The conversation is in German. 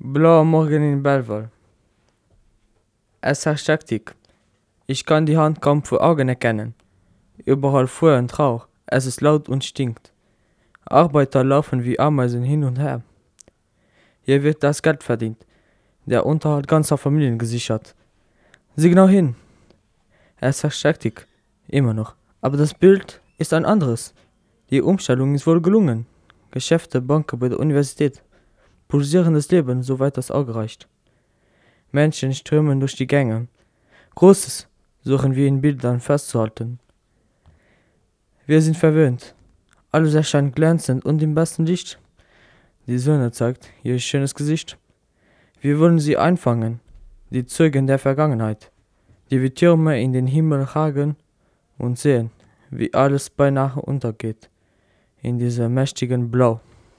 Blauer Morgen in Belval. Es herrscht Hektik. Ich kann die Hand kaum vor Augen erkennen. Überall Feuer und Rauch. Es ist laut und stinkt. Arbeiter laufen wie Ameisen hin und her. Hier wird das Geld verdient. Der Unterhalt ganzer Familien gesichert. Sieh genau hin. Es herrscht Hektik. Immer noch. Aber das Bild ist ein anderes. Die Umstellung ist wohl gelungen. Geschäfte, Banken bei der Universität. Pulsierendes Leben, soweit das Auge reicht. Menschen strömen durch die Gänge. Großes suchen wir in Bildern festzuhalten. Wir sind verwöhnt. Alles erscheint glänzend und im besten Licht. Die Sonne zeigt ihr schönes Gesicht. Wir wollen sie einfangen, die Zeugen der Vergangenheit, die wie Türme in den Himmel ragen und sehen, wie alles beinahe untergeht in diesem mächtigen Blau.